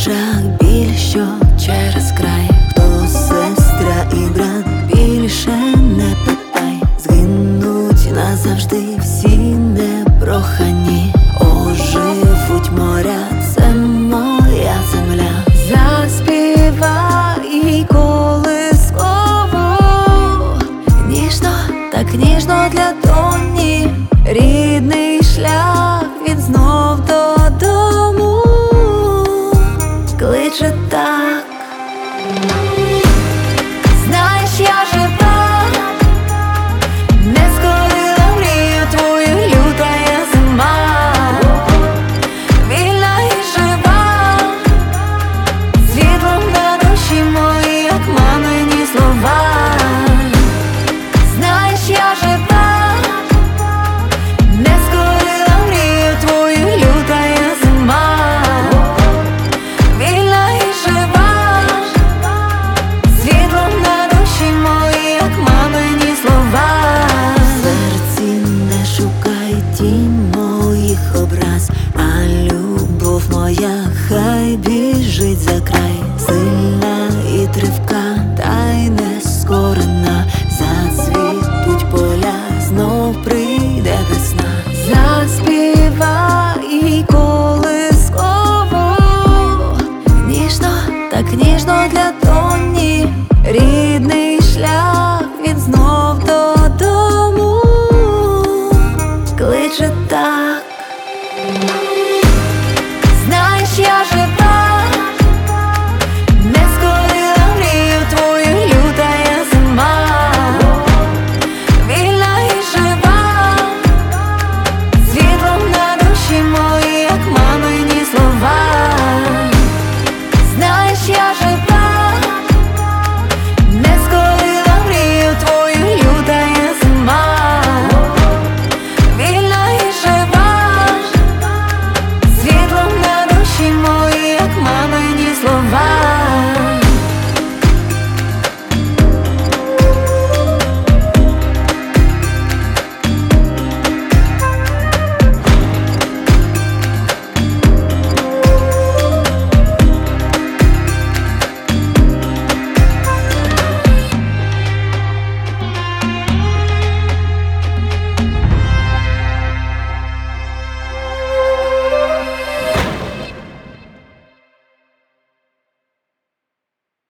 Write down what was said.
очах біль, що через край. Хто сестра і брат, більше не питай. Згинуть назавжди всі непрохані. Оживуть моря, це моя земля. Заспівай колискову, ніжно, так ніжно для доні. Рідний шлях він знов додому кличе так.